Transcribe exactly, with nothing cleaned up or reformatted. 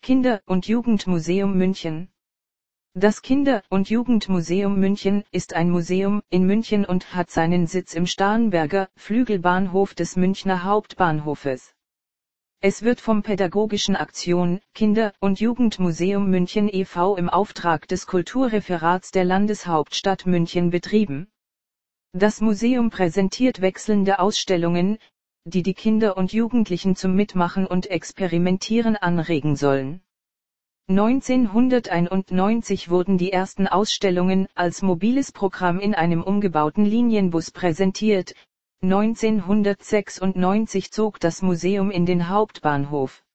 Kinder- und Jugendmuseum München. Das Kinder- und Jugendmuseum München ist ein Museum in München und hat seinen Sitz im Starnberger Flügelbahnhof des Münchner Hauptbahnhofes. Es wird vom Pädagogischen Aktion Kinder- und Jugendmuseum München e V im Auftrag des Kulturreferats der Landeshauptstadt München betrieben. Das Museum präsentiert wechselnde Ausstellungen, die die Kinder und Jugendlichen zum Mitmachen und Experimentieren anregen sollen. neunzehnhunderteinundneunzig wurden die ersten Ausstellungen als mobiles Programm in einem umgebauten Linienbus präsentiert, neunzehnhundertsechsundneunzig zog das Museum in den Hauptbahnhof.